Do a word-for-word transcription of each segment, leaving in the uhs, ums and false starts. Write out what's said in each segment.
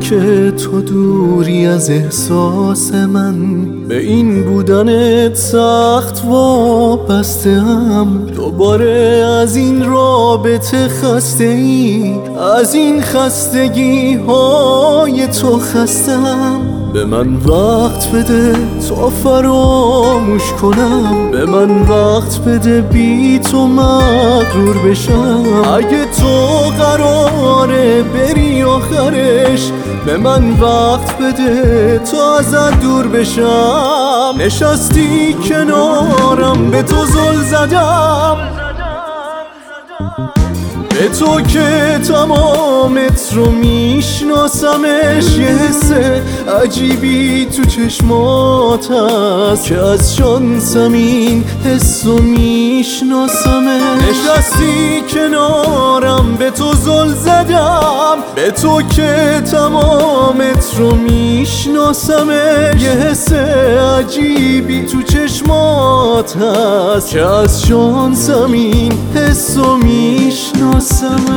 که تو دوری از احساس من، به این بودنت سخت وابسته‌ام. دوباره از این رابطه خسته ای، از این خستگی های تو خستم. به من وقت بده تا فراموش کنم، به من وقت بده بی تو مغرور بشم. اگه تو قراره بری آخرش، به من وقت بده تا ازت دور بشم. نشستی کنارم به تو زل زدم، به تو که تمامت رو میشناسمش. یه حس عجیبی تو چشمات هست که از شانسم این حس رو میشناسمش. نشستی کنارم به تو زل زدم، به تو که تمامت رو میشناسمش. یه حس عجیبی تو چشمات هست که از شانسم این حس رو میشناسمش.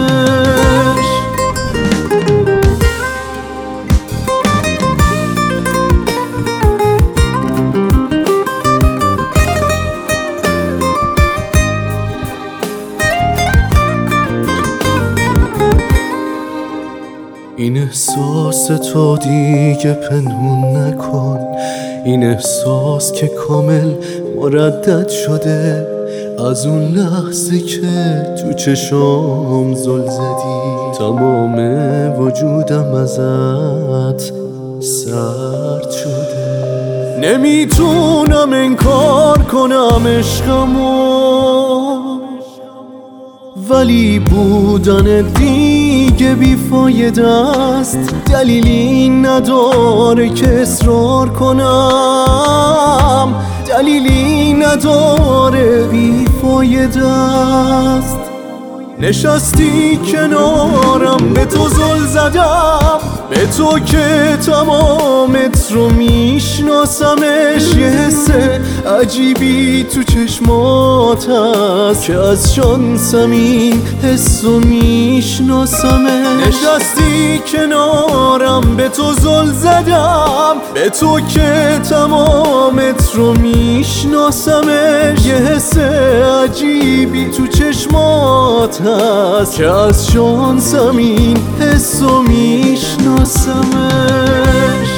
این احساس تو دیگه پنهون نکن، این احساس که کامل مردد شده از اون لحظه که تو چشام زل زدی. تمام وجودم ازت سرد شده، نمیتونم انکار کنم عشقمو، ولی بودن دیگه بیفایده است. دلیلی نداره که اصرار کنم، دلیلی نداره بیفایده است. نشستی کنارم به تو زل زدم، به تو که تمامت رو میشناسمش. یه حس عجیبی تو چشمات هست که از شانسم این حس رو میشناسمش. نشستی کنارم به تو زل زدم، به تو که تمامت رو میشناسمش. یه حس عجیبی تو چشمات هست که از شانسم این حس رو میشناسمش.